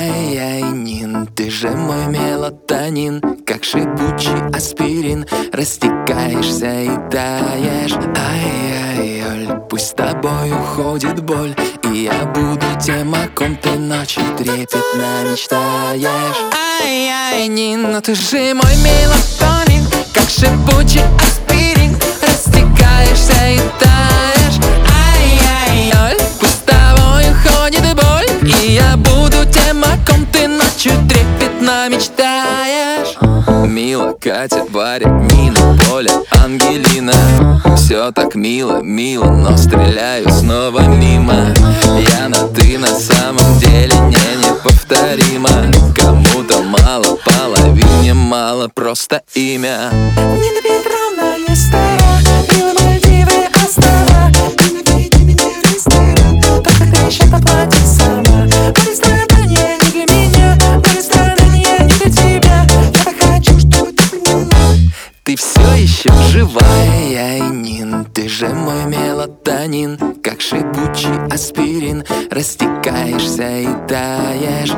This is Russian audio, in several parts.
Ай-яй, Нин, ты же мой мелатонин, как шипучий аспирин, растекаешься и таешь. Ай-яй, Оль, пусть с тобой уходит боль, и я буду тем, о ком ты ночью трепетно мечтаешь. Ай-яй, Нин, но ты же мой мелатонин, как шипучий аспирин, растекаешься и таешь. Ай-яй, Оль, пусть с тобой уходит боль, и я буду тем, о ком ты ночью трепетно мечтаешь. Мила, Катя, Варя, Нина, Поля, Ангелина. Все так мило, мило, но стреляю снова мимо. Я на ты на самом деле неповторима. Кому-то мало, половине мало, просто имя. Нина Петровна, не стара, Мила, Мальдивы, острова. Ты наведи меня в ресторан, только греща поплатит сама. В ресторане не для меня, в ресторане не для тебя. Я хочу, чтобы ты поняла. Ты все еще живая, яй, Нин, ты же мой мелатонин, как шипучий аспирин, растекаешься и таешь.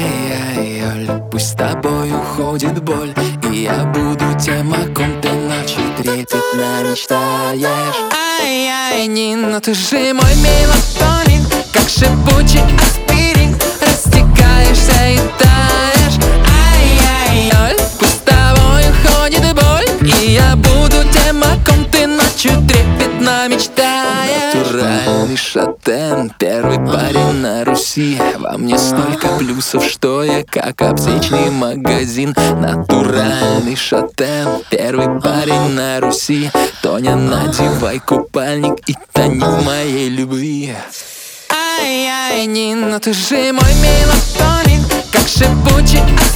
Ай-яй, Оль, пусть с тобой уходит боль, и я буду тем, о ком ты ночью трепетно мечтаешь. Ай-яй, Нин, но ты же мой мелатонин, как шипучий аспирин, растекаешься и таешь. Ай-яй, Оль, пусть с тобой уходит боль, и я буду тем, о ком ты ночью трепетно мечтаешь. Натуральный шатен, первый парень на Руси. Во мне столько плюсов, что я как аптечный магазин. Натуральный шатен, первый парень на Руси. Тоня, надевай купальник и тони в моей любви. Ай-яй, Нин, но ты же мой мелатонин, как шипучий